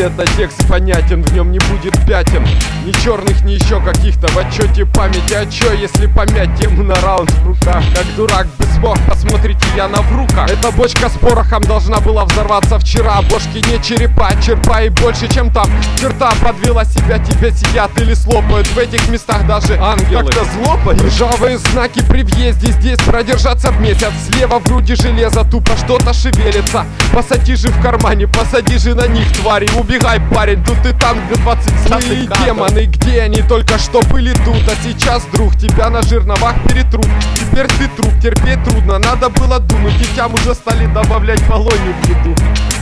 это текст понятен, в нем не будет пятен, ни черных, ни еще каких-то в отчете памяти. А чё, если помять тему на раунд в руках? Как дурак без смог, посмотрите, я на вруках. Эта бочка с порохом должна была взорваться вчера. Бошки не черепа, черпа и больше, чем там. Черта подвела себя, тебя сидят или слопают. В этих местах даже ангелы как-то злопают. Ржавые знаки при въезде здесь продержаться в месяц. Слева в груди железо, тупо что-то шевелится. Посади же в кармане, посади же на них, твари. Убегай, парень, тут и там 20 злые демоны. Где они только что были тут, а сейчас, друг, тебя на жерновах перетрут. Теперь ты труп, терпеть трудно, надо было думать, детям уже стали добавлять полонию в еду.